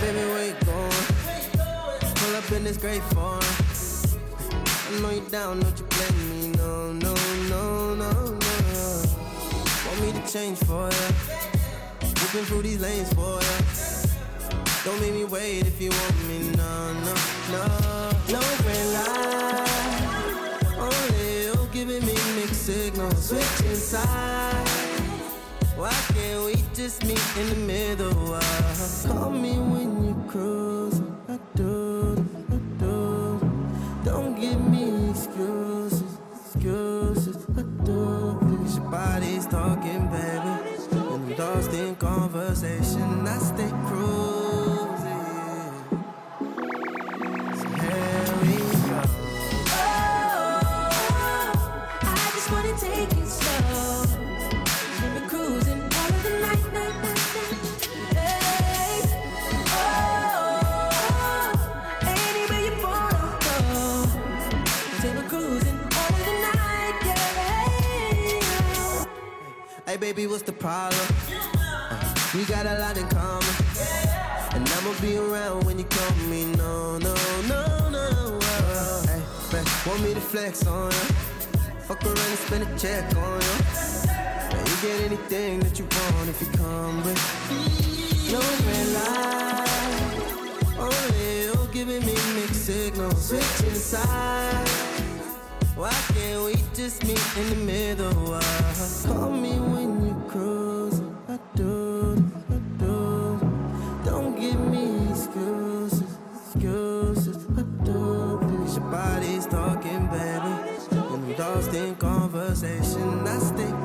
Baby, where you going? Pull up in this great foreign. I know you down, don't you blame me? No, no, no, no, no. Want me to change for ya? Whipping through these lanes for ya. Don't make me wait if you want me. No, no, no. No red light. Only you giving me mixed signals. Switching sides. Why can't we just meet in the middle? Call me when you cruise. I do. Don't give me excuses. I do. Cause your body's talking, baby. And I'm lost in conversation. I stay cruising. So here we go. Oh, I just wanna take it slow. We're cruising all of the night. Hey. Oh, anywhere you wanna go. Say we're cruising all of the night, yeah. Hey baby, what's the problem? We got a lot in common. And I'ma be around when you call me. No, no, no, no. Hey, babe, want me to flex on ya? Fuck around and spend a check on ya. Man, you get anything that you want if you come with. No red light. Only you giving me mixed signals. Switching sides. Why can't we just meet in the middle? Call me when you cruise. I do. Don't give me excuses. I do. Cause your body's talking, baby. And I'm lost in conversation. I stay